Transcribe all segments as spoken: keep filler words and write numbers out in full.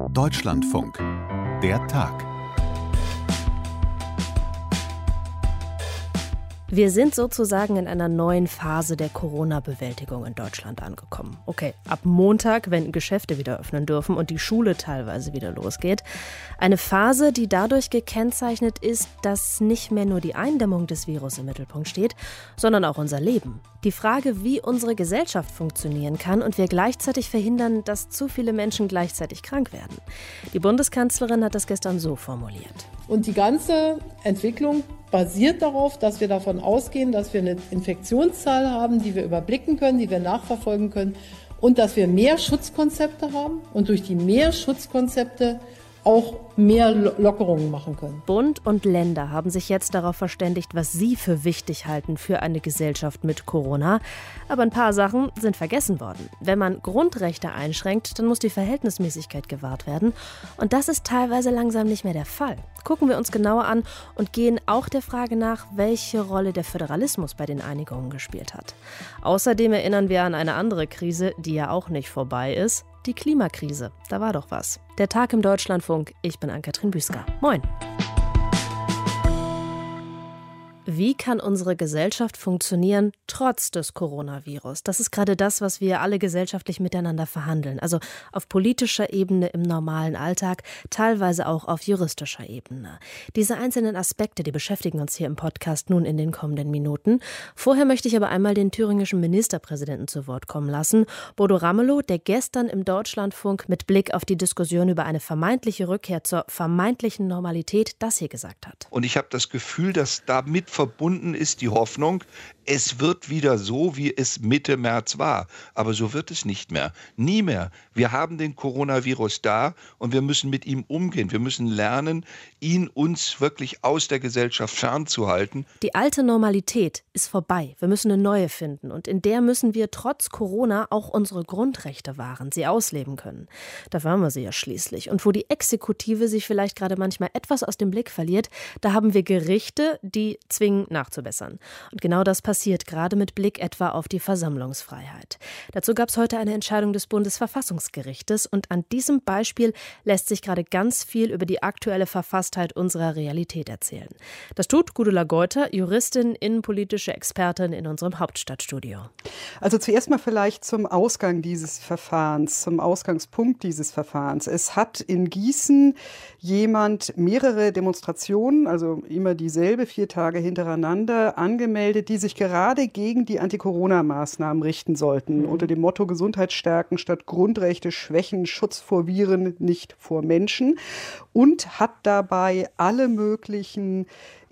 Deutschlandfunk. Der Tag. Wir sind sozusagen in einer neuen Phase der Corona-Bewältigung in Deutschland angekommen. Okay, ab Montag, wenn Geschäfte wieder öffnen dürfen und die Schule teilweise wieder losgeht. Eine Phase, die dadurch gekennzeichnet ist, dass nicht mehr nur die Eindämmung des Virus im Mittelpunkt steht, sondern auch unser Leben. Die Frage, wie unsere Gesellschaft funktionieren kann und wir gleichzeitig verhindern, dass zu viele Menschen gleichzeitig krank werden. Die Bundeskanzlerin hat das gestern so formuliert. Und die ganze Entwicklung basiert darauf, dass wir davon ausgehen, dass wir eine Infektionszahl haben, die wir überblicken können, die wir nachverfolgen können und dass wir mehr Schutzkonzepte haben und durch die mehr Schutzkonzepte auch mehr Lockerungen machen können. Bund und Länder haben sich jetzt darauf verständigt, was sie für wichtig halten für eine Gesellschaft mit Corona. Aber ein paar Sachen sind vergessen worden. Wenn man Grundrechte einschränkt, dann muss die Verhältnismäßigkeit gewahrt werden. Und das ist teilweise langsam nicht mehr der Fall. Gucken wir uns genauer an und gehen auch der Frage nach, welche Rolle der Föderalismus bei den Einigungen gespielt hat. Außerdem erinnern wir an eine andere Krise, die ja auch nicht vorbei ist. Die Klimakrise. Da war doch was. Der Tag im Deutschlandfunk. Ich bin Ann-Kathrin Büsker. Moin. Wie kann unsere Gesellschaft funktionieren, trotz des Coronavirus? Das ist gerade das, was wir alle gesellschaftlich miteinander verhandeln. Also auf politischer Ebene im normalen Alltag, teilweise auch auf juristischer Ebene. Diese einzelnen Aspekte, die beschäftigen uns hier im Podcast nun in den kommenden Minuten. Vorher möchte ich aber einmal den thüringischen Ministerpräsidenten zu Wort kommen lassen, Bodo Ramelow, der gestern im Deutschlandfunk mit Blick auf die Diskussion über eine vermeintliche Rückkehr zur vermeintlichen Normalität das hier gesagt hat. Und ich habe das Gefühl, dass damit verbunden ist die Hoffnung, es wird wieder so, wie es Mitte März war. Aber so wird es nicht mehr. Nie mehr. Wir haben den Coronavirus da und wir müssen mit ihm umgehen. Wir müssen lernen, ihn uns wirklich aus der Gesellschaft fernzuhalten. Die alte Normalität ist vorbei. Wir müssen eine neue finden. Und in der müssen wir trotz Corona auch unsere Grundrechte wahren, sie ausleben können. Dafür haben wir sie ja schließlich. Und wo die Exekutive sich vielleicht gerade manchmal etwas aus dem Blick verliert, da haben wir Gerichte, die zwingen, nachzubessern. Und genau das passiert gerade mit Blick etwa auf die Versammlungsfreiheit. Dazu gab es heute eine Entscheidung des Bundesverfassungsgerichtes und an diesem Beispiel lässt sich gerade ganz viel über die aktuelle Verfasstheit unserer Realität erzählen. Das tut Gudula Geuter, Juristin, innenpolitische Expertin in unserem Hauptstadtstudio. Also zuerst mal vielleicht zum Ausgang dieses Verfahrens, zum Ausgangspunkt dieses Verfahrens. Es hat in Gießen jemand mehrere Demonstrationen, also immer dieselbe, vier Tage hintereinander, angemeldet, die sich gerade gegen die Anti-Corona-Maßnahmen richten sollten, mhm. unter dem Motto Gesundheit stärken statt Grundrechte schwächen, Schutz vor Viren, nicht vor Menschen, und hat dabei alle möglichen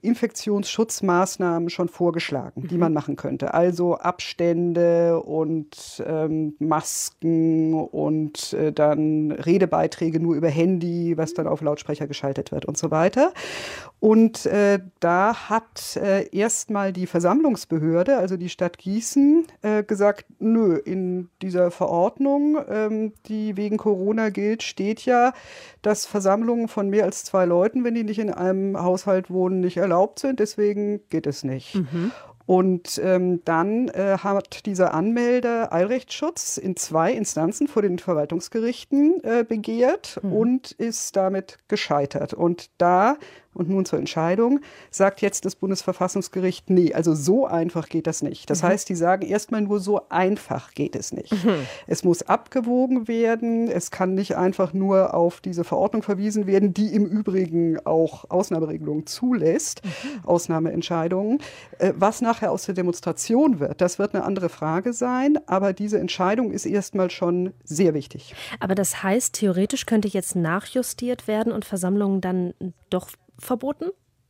Infektionsschutzmaßnahmen schon vorgeschlagen, die man machen könnte. Also Abstände und ähm, Masken und äh, dann Redebeiträge nur über Handy, was dann auf Lautsprecher geschaltet wird und so weiter. Und äh, da hat äh, erstmal die Versammlungsbehörde, also die Stadt Gießen, äh, gesagt, nö, in dieser Verordnung, ähm, die wegen Corona gilt, steht ja, dass Versammlungen von mehr als zwei Leuten, wenn die nicht in einem Haushalt wohnen, nicht erlaubt sind. Deswegen geht es nicht. Mhm. Und ähm, dann äh, hat dieser Anmelder Eilrechtsschutz in zwei Instanzen vor den Verwaltungsgerichten äh, begehrt mhm. und ist damit gescheitert. Und da, und nun zur Entscheidung, sagt jetzt das Bundesverfassungsgericht, nee, also so einfach geht das nicht. Das mhm. heißt, die sagen erstmal nur, so einfach geht es nicht. Mhm. Es muss abgewogen werden, es kann nicht einfach nur auf diese Verordnung verwiesen werden, die im Übrigen auch Ausnahmeregelungen zulässt, mhm. Ausnahmeentscheidungen. Äh, was nachher aus der Demonstration wird, das wird eine andere Frage sein, aber diese Entscheidung ist erstmal schon sehr wichtig. Aber das heißt, theoretisch könnte jetzt nachjustiert werden und Versammlungen dann doch verboten?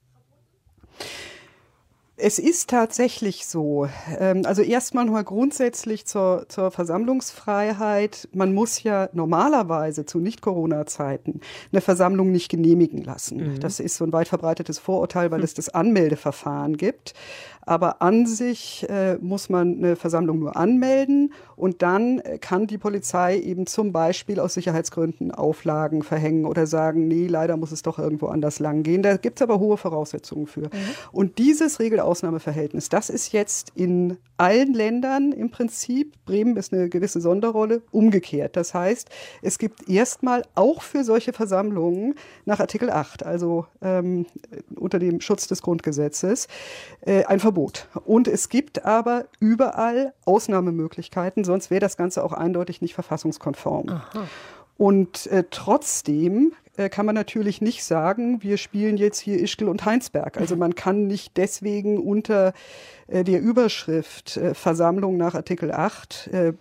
Es ist tatsächlich so. Also erstmal nur grundsätzlich zur, zur Versammlungsfreiheit. Man muss ja normalerweise zu Nicht-Corona-Zeiten eine Versammlung nicht genehmigen lassen. Mhm. Das ist so ein weit verbreitetes Vorurteil, weil mhm. es das Anmeldeverfahren gibt. Aber an sich äh, muss man eine Versammlung nur anmelden und dann kann die Polizei eben zum Beispiel aus Sicherheitsgründen Auflagen verhängen oder sagen, nee, leider muss es doch irgendwo anders lang gehen. Da gibt es aber hohe Voraussetzungen für. Mhm. Und dieses regelt richtige Ausnahmeverhältnis. Das ist jetzt in allen Ländern im Prinzip, Bremen ist eine gewisse Sonderrolle, umgekehrt. Das heißt, es gibt erstmal auch für solche Versammlungen nach Artikel acht, also ähm, unter dem Schutz des Grundgesetzes, äh, ein Verbot. Und es gibt aber überall Ausnahmemöglichkeiten, sonst wäre das Ganze auch eindeutig nicht verfassungskonform. Aha. Und äh, trotzdem äh, kann man natürlich nicht sagen, wir spielen jetzt hier Ischgl und Heinsberg. Also man kann nicht deswegen unter äh, der Überschrift äh, Versammlung nach Artikel acht äh,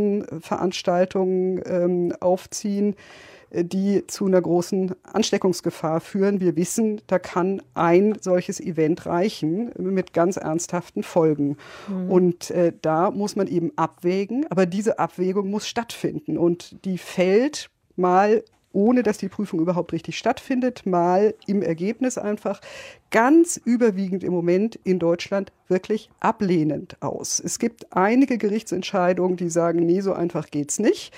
Massenveranstaltungen ähm, aufziehen, äh, die zu einer großen Ansteckungsgefahr führen. Wir wissen, da kann ein solches Event reichen mit ganz ernsthaften Folgen. Mhm. Und äh, da muss man eben abwägen, aber diese Abwägung muss stattfinden und die fällt mal, ohne dass die Prüfung überhaupt richtig stattfindet, mal im Ergebnis einfach ganz überwiegend im Moment in Deutschland wirklich ablehnend aus. Es gibt einige Gerichtsentscheidungen, die sagen, nee, so einfach geht's nicht,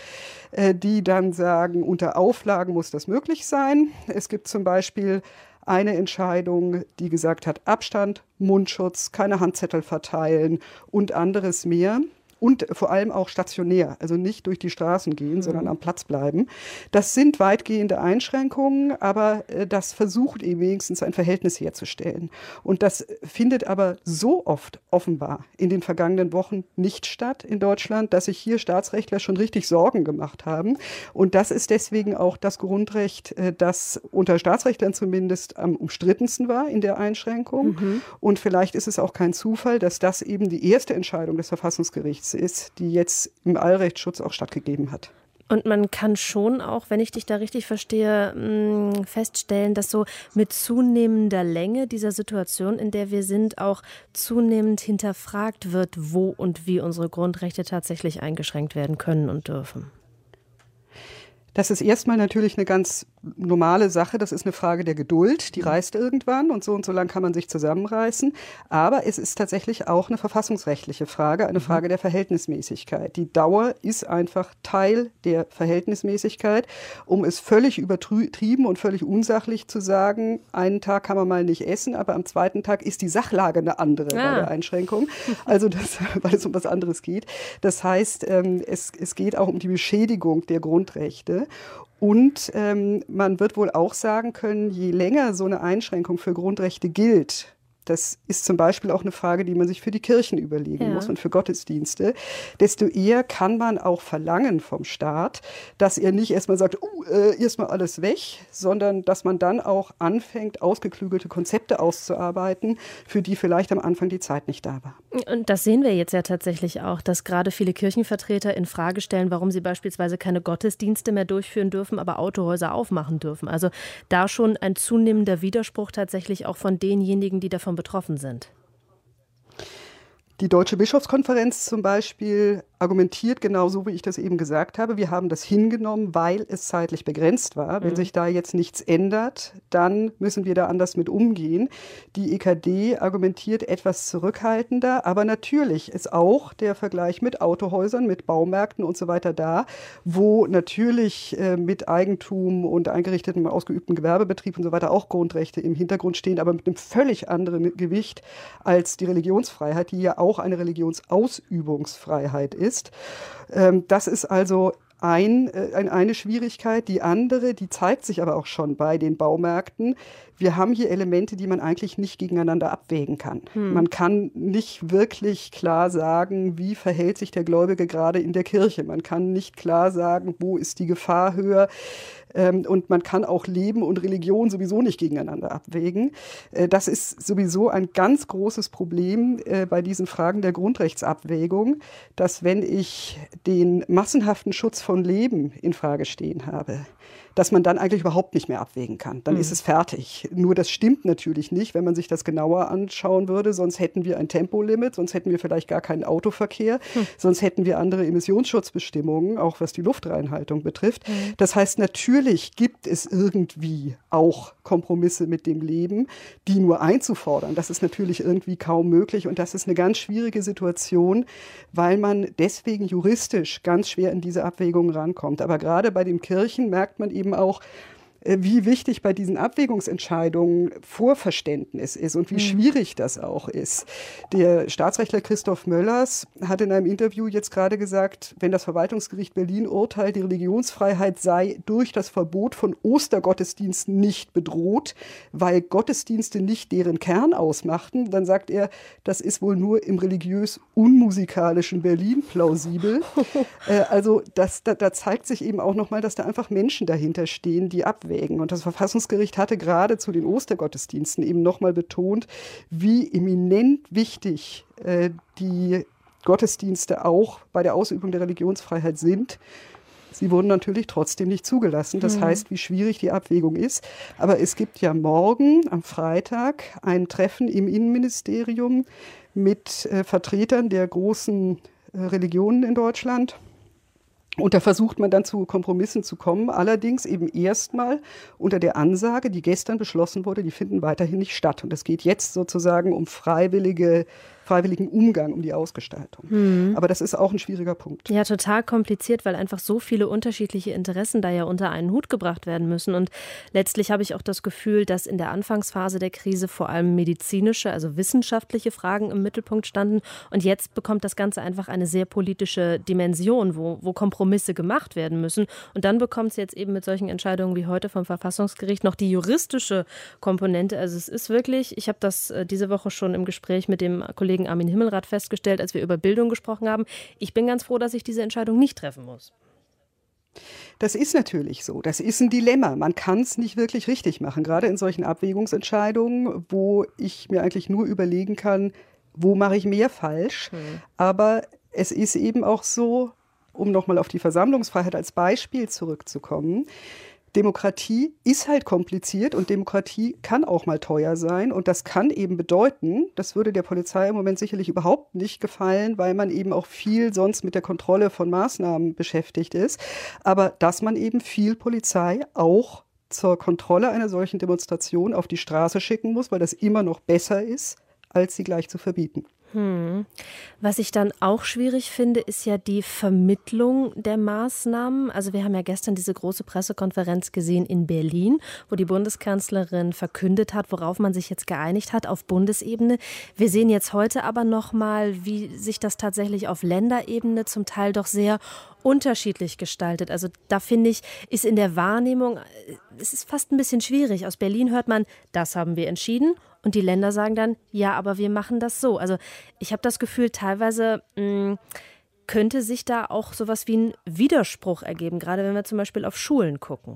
die dann sagen, unter Auflagen muss das möglich sein. Es gibt zum Beispiel eine Entscheidung, die gesagt hat, Abstand, Mundschutz, keine Handzettel verteilen und anderes mehr. Und vor allem auch stationär, also nicht durch die Straßen gehen, mhm. sondern am Platz bleiben. Das sind weitgehende Einschränkungen, aber äh, das versucht eben wenigstens ein Verhältnis herzustellen. Und das findet aber so oft offenbar in den vergangenen Wochen nicht statt in Deutschland, dass sich hier Staatsrechtler schon richtig Sorgen gemacht haben. Und das ist deswegen auch das Grundrecht, äh, das unter Staatsrechtlern zumindest am umstrittensten war in der Einschränkung. Mhm. Und vielleicht ist es auch kein Zufall, dass das eben die erste Entscheidung des Verfassungsgerichts ist, die jetzt im Allrechtsschutz auch stattgegeben hat. Und man kann schon auch, wenn ich dich da richtig verstehe, feststellen, dass so mit zunehmender Länge dieser Situation, in der wir sind, auch zunehmend hinterfragt wird, wo und wie unsere Grundrechte tatsächlich eingeschränkt werden können und dürfen. Das ist erstmal natürlich eine ganz normale Sache. Das ist eine Frage der Geduld. Die reißt irgendwann und so und so lang kann man sich zusammenreißen. Aber es ist tatsächlich auch eine verfassungsrechtliche Frage, eine Frage der Verhältnismäßigkeit. Die Dauer ist einfach Teil der Verhältnismäßigkeit. Um es völlig übertrieben und völlig unsachlich zu sagen, einen Tag kann man mal nicht essen, aber am zweiten Tag ist die Sachlage eine andere ah. bei der Einschränkung. Also das, weil es um was anderes geht. Das heißt, es, es geht auch um die Beschädigung der Grundrechte. Und ähm, man wird wohl auch sagen können, je länger so eine Einschränkung für Grundrechte gilt, das ist zum Beispiel auch eine Frage, die man sich für die Kirchen überlegen ja. muss und für Gottesdienste, desto eher kann man auch verlangen vom Staat, dass er nicht erstmal sagt, oh, äh, erstmal alles weg, sondern dass man dann auch anfängt, ausgeklügelte Konzepte auszuarbeiten, für die vielleicht am Anfang die Zeit nicht da war. Und das sehen wir jetzt ja tatsächlich auch, dass gerade viele Kirchenvertreter in Frage stellen, warum sie beispielsweise keine Gottesdienste mehr durchführen dürfen, aber Autohäuser aufmachen dürfen. Also da schon ein zunehmender Widerspruch tatsächlich auch von denjenigen, die davon betroffen sind. Die Deutsche Bischofskonferenz zum Beispiel argumentiert genauso, wie ich das eben gesagt habe. Wir haben das hingenommen, weil es zeitlich begrenzt war. Wenn mhm. sich da jetzt nichts ändert, dann müssen wir da anders mit umgehen. Die E K D argumentiert etwas zurückhaltender, aber natürlich ist auch der Vergleich mit Autohäusern, mit Baumärkten und so weiter da, wo natürlich äh, mit Eigentum und eingerichtetem, ausgeübten Gewerbebetrieb und so weiter auch Grundrechte im Hintergrund stehen, aber mit einem völlig anderen Gewicht als die Religionsfreiheit, die ja auch eine Religionsausübungsfreiheit ist. Das ist also ein, eine Schwierigkeit. Die andere, die zeigt sich aber auch schon bei den Baumärkten. Wir haben hier Elemente, die man eigentlich nicht gegeneinander abwägen kann. Hm. Man kann nicht wirklich klar sagen, wie verhält sich der Gläubige gerade in der Kirche. Man kann nicht klar sagen, wo ist die Gefahr höher. Und man kann auch Leben und Religion sowieso nicht gegeneinander abwägen. Das ist sowieso ein ganz großes Problem bei diesen Fragen der Grundrechtsabwägung, dass wenn ich den massenhaften Schutz von Leben in Frage stehen habe, dass man dann eigentlich überhaupt nicht mehr abwägen kann. Dann mhm. ist es fertig. Nur das stimmt natürlich nicht, wenn man sich das genauer anschauen würde. Sonst hätten wir ein Tempolimit, sonst hätten wir vielleicht gar keinen Autoverkehr, mhm. sonst hätten wir andere Emissionsschutzbestimmungen, auch was die Luftreinhaltung betrifft. Mhm. Das heißt, natürlich gibt es irgendwie auch Kompromisse mit dem Leben, die nur einzufordern. Das ist natürlich irgendwie kaum möglich und das ist eine ganz schwierige Situation, weil man deswegen juristisch ganz schwer in diese Abwägungen rankommt. Aber gerade bei den Kirchen merkt man eben auch, wie wichtig bei diesen Abwägungsentscheidungen Vorverständnis ist und wie schwierig das auch ist. Der Staatsrechtler Christoph Möllers hat in einem Interview jetzt gerade gesagt, wenn das Verwaltungsgericht Berlin urteilt, die Religionsfreiheit sei durch das Verbot von Ostergottesdiensten nicht bedroht, weil Gottesdienste nicht deren Kern ausmachten, dann sagt er, das ist wohl nur im religiös unmusikalischen Berlin plausibel. äh, also das, da, da zeigt sich eben auch nochmal, dass da einfach Menschen dahinter stehen, die abwägen. Und das Verfassungsgericht hatte gerade zu den Ostergottesdiensten eben nochmal betont, wie eminent wichtig äh, die Gottesdienste auch bei der Ausübung der Religionsfreiheit sind. Sie wurden natürlich trotzdem nicht zugelassen. Das mhm. heißt, wie schwierig die Abwägung ist. Aber es gibt ja morgen, am Freitag, ein Treffen im Innenministerium mit äh, Vertretern der großen äh, Religionen in Deutschland. Und da versucht man dann zu Kompromissen zu kommen, allerdings eben erstmal unter der Ansage, die gestern beschlossen wurde, die finden weiterhin nicht statt. Und es geht jetzt sozusagen um freiwillige, freiwilligen Umgang, um die Ausgestaltung. Mhm. Aber das ist auch ein schwieriger Punkt. Ja, total kompliziert, weil einfach so viele unterschiedliche Interessen da ja unter einen Hut gebracht werden müssen. Und letztlich habe ich auch das Gefühl, dass in der Anfangsphase der Krise vor allem medizinische, also wissenschaftliche Fragen im Mittelpunkt standen. Und jetzt bekommt das Ganze einfach eine sehr politische Dimension, wo, wo Kompromisse gemacht werden müssen. Und dann bekommt es jetzt eben mit solchen Entscheidungen wie heute vom Verfassungsgericht noch die juristische Komponente. Also es ist wirklich, ich habe das diese Woche schon im Gespräch mit dem Kollegen Armin Himmelrath festgestellt, als wir über Bildung gesprochen haben. Ich bin ganz froh, dass ich diese Entscheidung nicht treffen muss. Das ist natürlich so. Das ist ein Dilemma. Man kann es nicht wirklich richtig machen, gerade in solchen Abwägungsentscheidungen, wo ich mir eigentlich nur überlegen kann, wo mache ich mehr falsch. Hm. Aber es ist eben auch so, um nochmal auf die Versammlungsfreiheit als Beispiel zurückzukommen, Demokratie ist halt kompliziert und Demokratie kann auch mal teuer sein. Und das kann eben bedeuten, das würde der Polizei im Moment sicherlich überhaupt nicht gefallen, weil man eben auch viel sonst mit der Kontrolle von Maßnahmen beschäftigt ist. Aber dass man eben viel Polizei auch zur Kontrolle einer solchen Demonstration auf die Straße schicken muss, weil das immer noch besser ist, als sie gleich zu verbieten. Hm. Was ich dann auch schwierig finde, ist ja die Vermittlung der Maßnahmen. Also wir haben ja gestern diese große Pressekonferenz gesehen in Berlin, wo die Bundeskanzlerin verkündet hat, worauf man sich jetzt geeinigt hat auf Bundesebene. Wir sehen jetzt heute aber noch mal, wie sich das tatsächlich auf Länderebene zum Teil doch sehr unterschiedlich gestaltet. Also da finde ich, ist in der Wahrnehmung, es ist fast ein bisschen schwierig. Aus Berlin hört man, das haben wir entschieden. Und die Länder sagen dann, ja, aber wir machen das so. Also ich habe das Gefühl, teilweise mh, könnte sich da auch sowas wie ein Widerspruch ergeben, gerade wenn wir zum Beispiel auf Schulen gucken.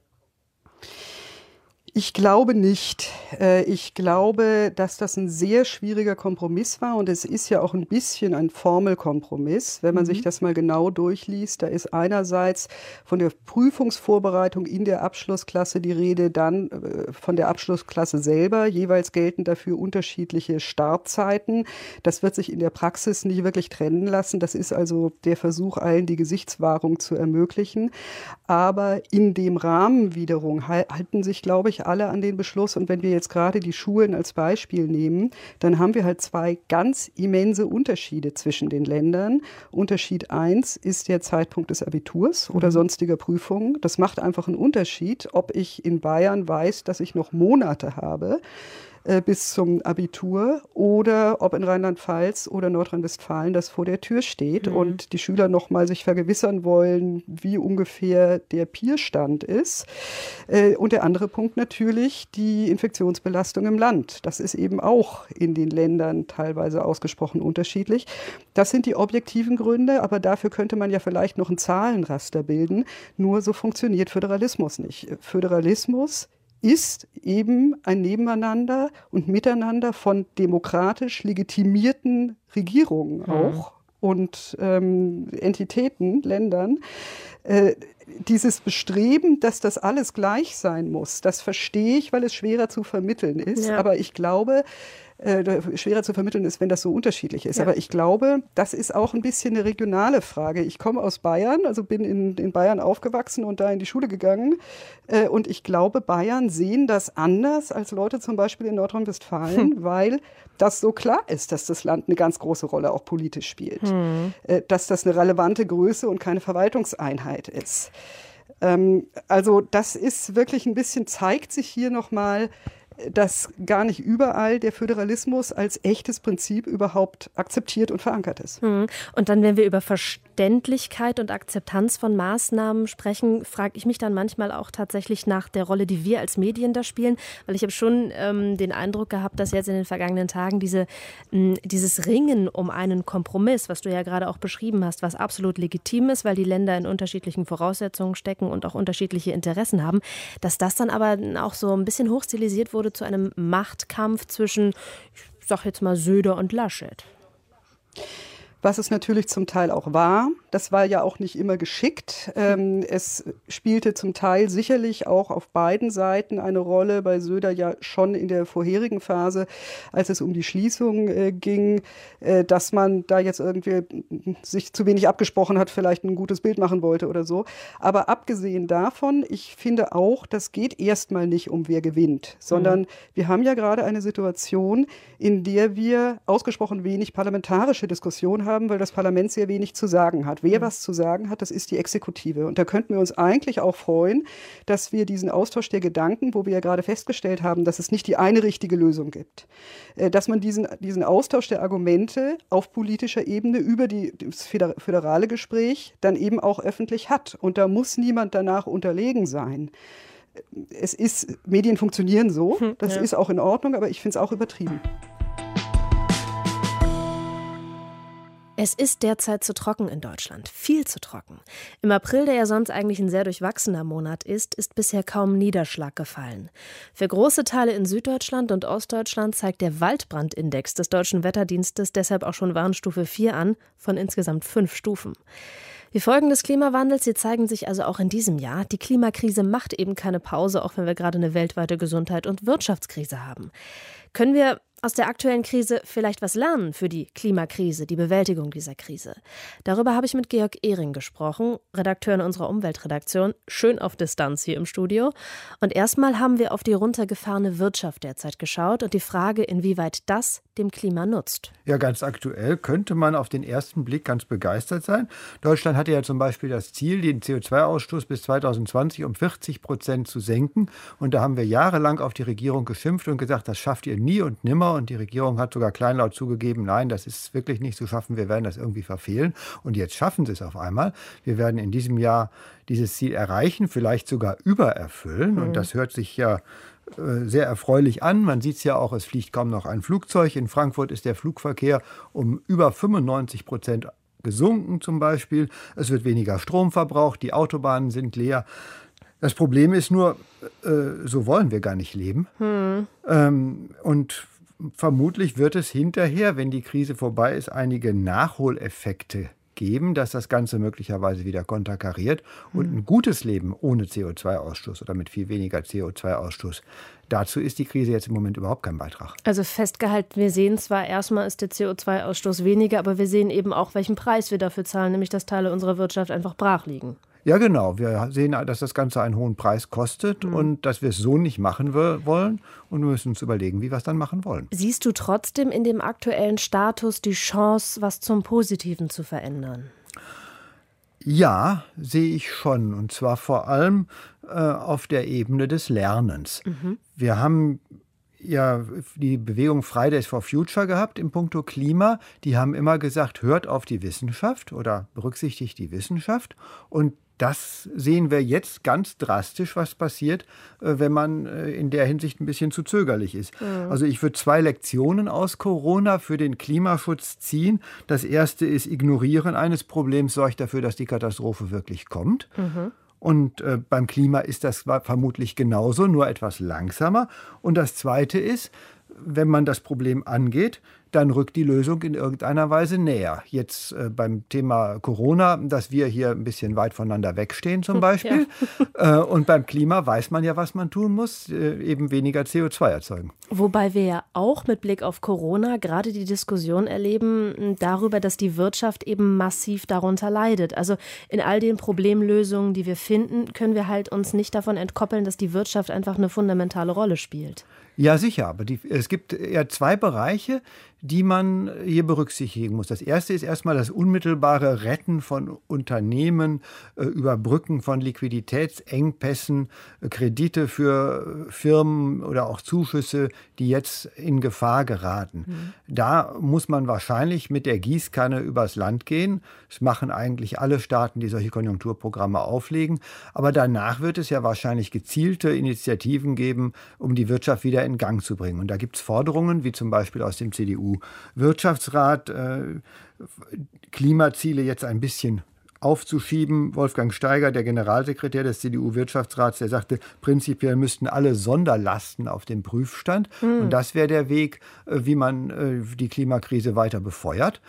Ich glaube nicht. Ich glaube, dass das ein sehr schwieriger Kompromiss war und es ist ja auch ein bisschen ein Formelkompromiss, wenn man mhm. sich das mal genau durchliest. Da ist einerseits von der Prüfungsvorbereitung in der Abschlussklasse die Rede, dann von der Abschlussklasse selber. Jeweils gelten dafür unterschiedliche Startzeiten. Das wird sich in der Praxis nicht wirklich trennen lassen. Das ist also der Versuch, allen die Gesichtswahrung zu ermöglichen. Aber in dem Rahmen wiederum halten sich, glaube ich, alle an den Beschluss. Und wenn wir jetzt gerade die Schulen als Beispiel nehmen, dann haben wir halt zwei ganz immense Unterschiede zwischen den Ländern. Unterschied eins ist der Zeitpunkt des Abiturs oder sonstiger Prüfungen. Das macht einfach einen Unterschied, ob ich in Bayern weiß, dass ich noch Monate habe bis zum Abitur oder ob in Rheinland-Pfalz oder Nordrhein-Westfalen das vor der Tür steht mhm. und die Schüler noch mal sich vergewissern wollen, wie ungefähr der Peerstand ist. Und der andere Punkt natürlich die Infektionsbelastung im Land. Das ist eben auch in den Ländern teilweise ausgesprochen unterschiedlich. Das sind die objektiven Gründe, aber dafür könnte man ja vielleicht noch ein Zahlenraster bilden. Nur so funktioniert Föderalismus nicht. Föderalismus ist eben ein Nebeneinander und Miteinander von demokratisch legitimierten Regierungen mhm. auch und ähm, Entitäten, Ländern. Äh, dieses Bestreben, dass das alles gleich sein muss, das verstehe ich, weil es schwerer zu vermitteln ist. Ja. Aber ich glaube, äh, schwerer zu vermitteln ist, wenn das so unterschiedlich ist. Ja. Aber ich glaube, das ist auch ein bisschen eine regionale Frage. Ich komme aus Bayern, also bin in, in Bayern aufgewachsen und da in die Schule gegangen. Äh, und ich glaube, Bayern sehen das anders als Leute zum Beispiel in Nordrhein-Westfalen, hm. weil das so klar ist, dass das Land eine ganz große Rolle auch politisch spielt. Hm. Äh, dass das eine relevante Größe und keine Verwaltungseinheit ist. Ähm, also das ist wirklich ein bisschen, zeigt sich hier nochmal, dass gar nicht überall der Föderalismus als echtes Prinzip überhaupt akzeptiert und verankert ist. Und dann, wenn wir über Verständlichkeit und Akzeptanz von Maßnahmen sprechen, frage ich mich dann manchmal auch tatsächlich nach der Rolle, die wir als Medien da spielen, weil ich habe schon ähm, den Eindruck gehabt, dass jetzt in den vergangenen Tagen diese, mh, dieses Ringen um einen Kompromiss, was du ja gerade auch beschrieben hast, was absolut legitim ist, weil die Länder in unterschiedlichen Voraussetzungen stecken und auch unterschiedliche Interessen haben, dass das dann aber auch so ein bisschen hochstilisiert wurde zu einem Machtkampf zwischen, ich sag jetzt mal, Söder und Laschet. Was es natürlich zum Teil auch war. Das war ja auch nicht immer geschickt. Ähm, es spielte zum Teil sicherlich auch auf beiden Seiten eine Rolle, bei Söder ja schon in der vorherigen Phase, als es um die Schließung äh, ging, äh, dass man da jetzt irgendwie sich zu wenig abgesprochen hat, vielleicht ein gutes Bild machen wollte oder so. Aber abgesehen davon, ich finde auch, das geht erstmal nicht um wer gewinnt, sondern mhm. wir haben ja gerade eine Situation, in der wir ausgesprochen wenig parlamentarische Diskussionen haben, haben, weil das Parlament sehr wenig zu sagen hat. Wer mhm. was zu sagen hat, das ist die Exekutive. Und da könnten wir uns eigentlich auch freuen, dass wir diesen Austausch der Gedanken, wo wir ja gerade festgestellt haben, dass es nicht die eine richtige Lösung gibt, dass man diesen, diesen Austausch der Argumente auf politischer Ebene über die, das föderale Gespräch dann eben auch öffentlich hat. Und da muss niemand danach unterlegen sein. Es ist, Medien funktionieren so, das ja. ist auch in Ordnung, aber ich finde es auch übertrieben. Es ist derzeit zu trocken in Deutschland, viel zu trocken. Im April, der ja sonst eigentlich ein sehr durchwachsener Monat ist, ist bisher kaum Niederschlag gefallen. Für große Teile in Süddeutschland und Ostdeutschland zeigt der Waldbrandindex des Deutschen Wetterdienstes deshalb auch schon Warnstufe vier an, von insgesamt fünf Stufen. Die Folgen des Klimawandels, sie zeigen sich also auch in diesem Jahr. Die Klimakrise macht eben keine Pause, auch wenn wir gerade eine weltweite Gesundheit- und Wirtschaftskrise haben. Können wir aus der aktuellen Krise vielleicht was lernen für die Klimakrise, die Bewältigung dieser Krise? Darüber habe ich mit Georg Ehring gesprochen, Redakteur in unserer Umweltredaktion, schön auf Distanz hier im Studio. Und erstmal haben wir auf die runtergefahrene Wirtschaft derzeit geschaut und die Frage, inwieweit das dem Klima nutzt. Ja, ganz aktuell könnte man auf den ersten Blick ganz begeistert sein. Deutschland hatte ja zum Beispiel das Ziel, den C O zwei Ausstoß bis zwanzig zwanzig um vierzig Prozent zu senken. Und da haben wir jahrelang auf die Regierung geschimpft und gesagt, das schafft ihr nie und nimmer. Und die Regierung hat sogar kleinlaut zugegeben, nein, das ist wirklich nicht zu schaffen, wir werden das irgendwie verfehlen. Und jetzt schaffen sie es auf einmal. Wir werden in diesem Jahr dieses Ziel erreichen, vielleicht sogar übererfüllen. Mhm. Und das hört sich ja äh, sehr erfreulich an. Man sieht es ja auch, es fliegt kaum noch ein Flugzeug. In Frankfurt ist der Flugverkehr um über fünfundneunzig Prozent gesunken zum Beispiel. Es wird weniger Strom verbraucht, die Autobahnen sind leer. Das Problem ist nur, äh, so wollen wir gar nicht leben. Mhm. Ähm, und vermutlich wird es hinterher, wenn die Krise vorbei ist, einige Nachholeffekte geben, dass das Ganze möglicherweise wieder konterkariert. Und ein gutes Leben ohne C O zwei Ausstoß oder mit viel weniger C O zwei Ausstoß, dazu ist die Krise jetzt im Moment überhaupt kein Beitrag. Also festgehalten, wir sehen zwar, erstmal ist der C O zwei Ausstoß weniger, aber wir sehen eben auch, welchen Preis wir dafür zahlen, nämlich dass Teile unserer Wirtschaft einfach brach liegen. Ja, genau. Wir sehen, dass das Ganze einen hohen Preis kostet mhm. und dass wir es so nicht machen wollen. Und wir müssen uns überlegen, wie wir es dann machen wollen. Siehst du trotzdem in dem aktuellen Status die Chance, was zum Positiven zu verändern? Ja, sehe ich schon. Und zwar vor allem äh, auf der Ebene des Lernens. Mhm. Wir haben ja die Bewegung Fridays for Future gehabt im Puncto Klima. Die haben immer gesagt, hört auf die Wissenschaft oder berücksichtigt die Wissenschaft. Und das sehen wir jetzt ganz drastisch, was passiert, wenn man in der Hinsicht ein bisschen zu zögerlich ist. Mhm. Also ich würde zwei Lektionen aus Corona für den Klimaschutz ziehen. Das erste ist, Ignorieren eines Problems sorgt dafür, dass die Katastrophe wirklich kommt. Mhm. Und äh, beim Klima ist das vermutlich genauso, nur etwas langsamer. Und das Zweite ist, wenn man das Problem angeht, dann rückt die Lösung in irgendeiner Weise näher. Jetzt äh, beim Thema Corona, dass wir hier ein bisschen weit voneinander wegstehen zum Beispiel. Ja. Äh, und beim Klima weiß man ja, was man tun muss, äh, eben weniger C O zwei erzeugen. Wobei wir ja auch mit Blick auf Corona gerade die Diskussion erleben darüber, dass die Wirtschaft eben massiv darunter leidet. Also in all den Problemlösungen, die wir finden, können wir halt uns nicht davon entkoppeln, dass die Wirtschaft einfach eine fundamentale Rolle spielt. Ja, sicher. Aber die, es gibt ja zwei Bereiche, die man hier berücksichtigen muss. Das erste ist erstmal das unmittelbare Retten von Unternehmen, äh, Überbrücken von Liquiditätsengpässen, äh, Kredite für Firmen oder auch Zuschüsse, die jetzt in Gefahr geraten. Mhm. Da muss man wahrscheinlich mit der Gießkanne übers Land gehen. Das machen eigentlich alle Staaten, die solche Konjunkturprogramme auflegen. Aber danach wird es ja wahrscheinlich gezielte Initiativen geben, um die Wirtschaft wieder in Gang zu bringen. Und da gibt es Forderungen, wie zum Beispiel aus dem C D U-Wirtschaftsrat, äh, Klimaziele jetzt ein bisschen aufzuschieben. Wolfgang Steiger, der Generalsekretär des C D U-Wirtschaftsrats, der sagte, prinzipiell müssten alle Sonderlasten auf den Prüfstand. Mhm. Und das wäre der Weg, wie man die Klimakrise weiter befeuert.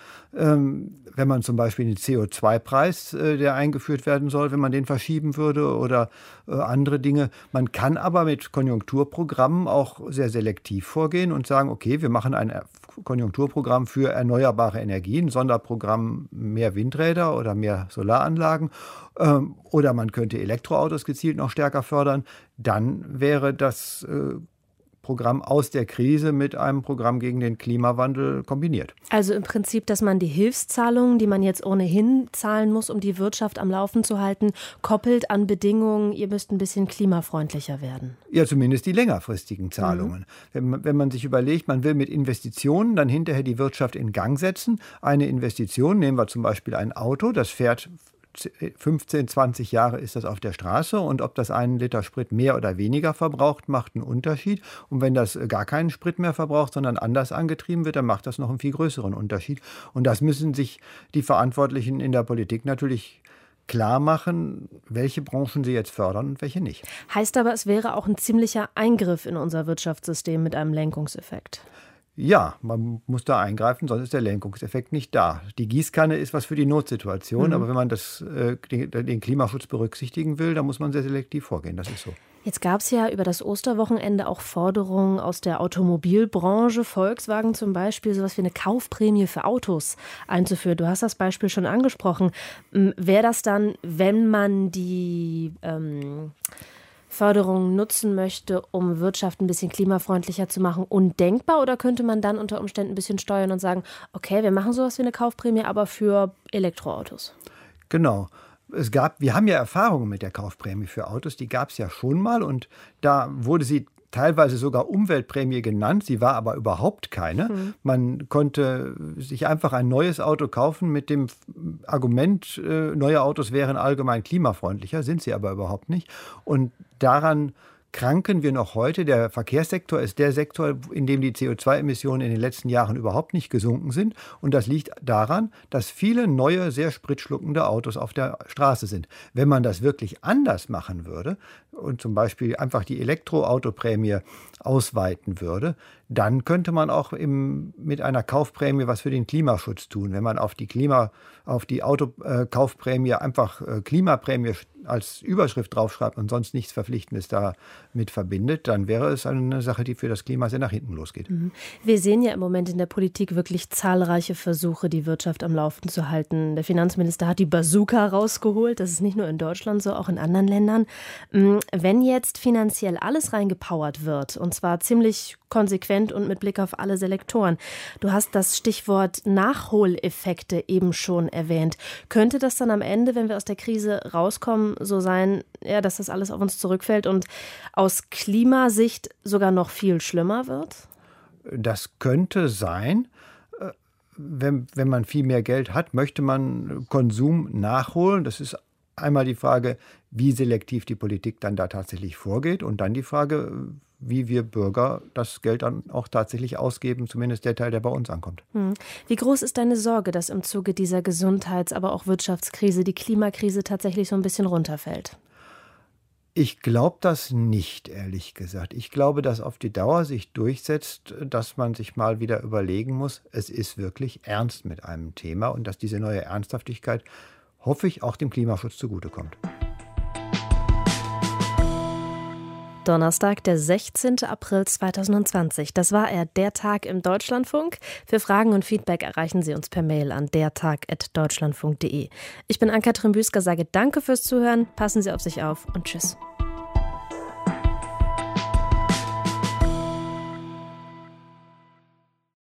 Wenn man zum Beispiel den C O zwei Preis, der eingeführt werden soll, wenn man den verschieben würde oder andere Dinge. Man kann aber mit Konjunkturprogrammen auch sehr selektiv vorgehen und sagen, okay, wir machen ein Konjunkturprogramm für erneuerbare Energien, Sonderprogramm mehr Windräder oder mehr Solaranlagen, ähm, oder man könnte Elektroautos gezielt noch stärker fördern. Dann wäre das äh, Programm aus der Krise mit einem Programm gegen den Klimawandel kombiniert. Also im Prinzip, dass man die Hilfszahlungen, die man jetzt ohnehin zahlen muss, um die Wirtschaft am Laufen zu halten, koppelt an Bedingungen, ihr müsst ein bisschen klimafreundlicher werden. Ja, zumindest die längerfristigen Zahlungen. Mhm. Wenn man, wenn man sich überlegt, man will mit Investitionen dann hinterher die Wirtschaft in Gang setzen. Eine Investition, nehmen wir zum Beispiel ein Auto, das fährt fünfzehn, zwanzig Jahre ist das auf der Straße und ob das einen Liter Sprit mehr oder weniger verbraucht, macht einen Unterschied. Und wenn das gar keinen Sprit mehr verbraucht, sondern anders angetrieben wird, dann macht das noch einen viel größeren Unterschied. Und das müssen sich die Verantwortlichen in der Politik natürlich klar machen, welche Branchen sie jetzt fördern und welche nicht. Heißt aber, es wäre auch ein ziemlicher Eingriff in unser Wirtschaftssystem mit einem Lenkungseffekt. Ja, man muss da eingreifen, sonst ist der Lenkungseffekt nicht da. Die Gießkanne ist was für die Notsituation, mhm. aber wenn man das, äh, den, den Klimaschutz berücksichtigen will, dann muss man sehr selektiv vorgehen, das ist so. Jetzt gab es ja über das Osterwochenende auch Forderungen aus der Automobilbranche, Volkswagen zum Beispiel, sowas wie eine Kaufprämie für Autos einzuführen. Du hast das Beispiel schon angesprochen. Wäre das dann, wenn man die ähm, Förderung nutzen möchte, um Wirtschaft ein bisschen klimafreundlicher zu machen, undenkbar? Oder könnte man dann unter Umständen ein bisschen steuern und sagen, okay, wir machen sowas wie eine Kaufprämie, aber für Elektroautos? Genau. Es gab, wir haben ja Erfahrungen mit der Kaufprämie für Autos, die gab es ja schon mal und da wurde sie teilweise sogar Umweltprämie genannt, sie war aber überhaupt keine. Mhm. Man konnte sich einfach ein neues Auto kaufen mit dem Argument, äh, neue Autos wären allgemein klimafreundlicher, sind sie aber überhaupt nicht. Und daran kranken wir noch heute. Der Verkehrssektor ist der Sektor, in dem die C O zwei Emissionen in den letzten Jahren überhaupt nicht gesunken sind. Und das liegt daran, dass viele neue, sehr spritschluckende Autos auf der Straße sind. Wenn man das wirklich anders machen würde und zum Beispiel einfach die Elektroautoprämie ausweiten würde, dann könnte man auch im, mit einer Kaufprämie was für den Klimaschutz tun. Wenn man auf die Klima, auf die Autokaufprämie einfach äh, Klimaprämie als Überschrift draufschreibt und sonst nichts Verpflichtendes damit verbindet, dann wäre es eine Sache, die für das Klima sehr nach hinten losgeht. Wir sehen ja im Moment in der Politik wirklich zahlreiche Versuche, die Wirtschaft am Laufen zu halten. Der Finanzminister hat die Bazooka rausgeholt. Das ist nicht nur in Deutschland so, auch in anderen Ländern. Wenn jetzt finanziell alles reingepowert wird, und zwar ziemlich konsequent und mit Blick auf alle Selektoren. Du hast das Stichwort Nachholeffekte eben schon erwähnt. Könnte das dann am Ende, wenn wir aus der Krise rauskommen, so sein, ja, dass das alles auf uns zurückfällt und aus Klimasicht sogar noch viel schlimmer wird? Das könnte sein. Wenn, wenn man viel mehr Geld hat, möchte man Konsum nachholen. Das ist einmal die Frage, wie selektiv die Politik dann da tatsächlich vorgeht und dann die Frage, wie wir Bürger das Geld dann auch tatsächlich ausgeben, zumindest der Teil, der bei uns ankommt. Wie groß ist deine Sorge, dass im Zuge dieser Gesundheits-, aber auch Wirtschaftskrise die Klimakrise tatsächlich so ein bisschen runterfällt? Ich glaube das nicht, ehrlich gesagt. Ich glaube, dass auf die Dauer sich durchsetzt, dass man sich mal wieder überlegen muss, es ist wirklich ernst mit einem Thema und dass diese neue Ernsthaftigkeit, hoffe ich, auch dem Klimaschutz zugutekommt. Donnerstag, der sechzehnten April zweitausendzwanzig. Das war er, der Tag im Deutschlandfunk. Für Fragen und Feedback erreichen Sie uns per Mail an dertag at deutschlandfunk punkt de. Ich bin Ann-Kathrin Büsker, sage danke fürs Zuhören, passen Sie auf sich auf und tschüss.